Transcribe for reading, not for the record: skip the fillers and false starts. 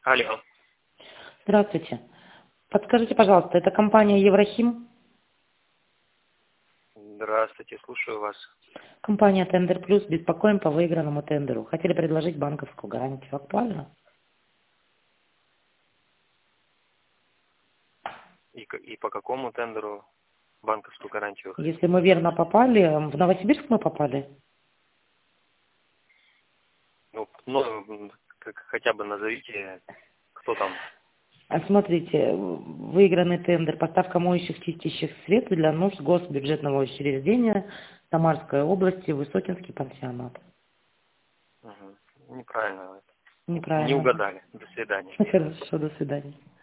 Алло. Здравствуйте. Подскажите, пожалуйста, это компания Еврохим? Здравствуйте, слушаю вас. Компания Тендер Плюс, беспокоим по выигранному тендеру. Хотели предложить банковскую гарантию. Актуально? И по какому тендеру банковскую гарантию вы хотите? Если мы верно попали, в Новосибирск мы попали? Ну, хотя бы назовите, кто там. А смотрите, выигранный тендер, поставка моющих чистящих средств для нужд госбюджетного учреждения Самарской области, Высокинский пансионат. Угу. Неправильно. Не Неправильно, да? угадали. До свидания. Хорошо, до свидания.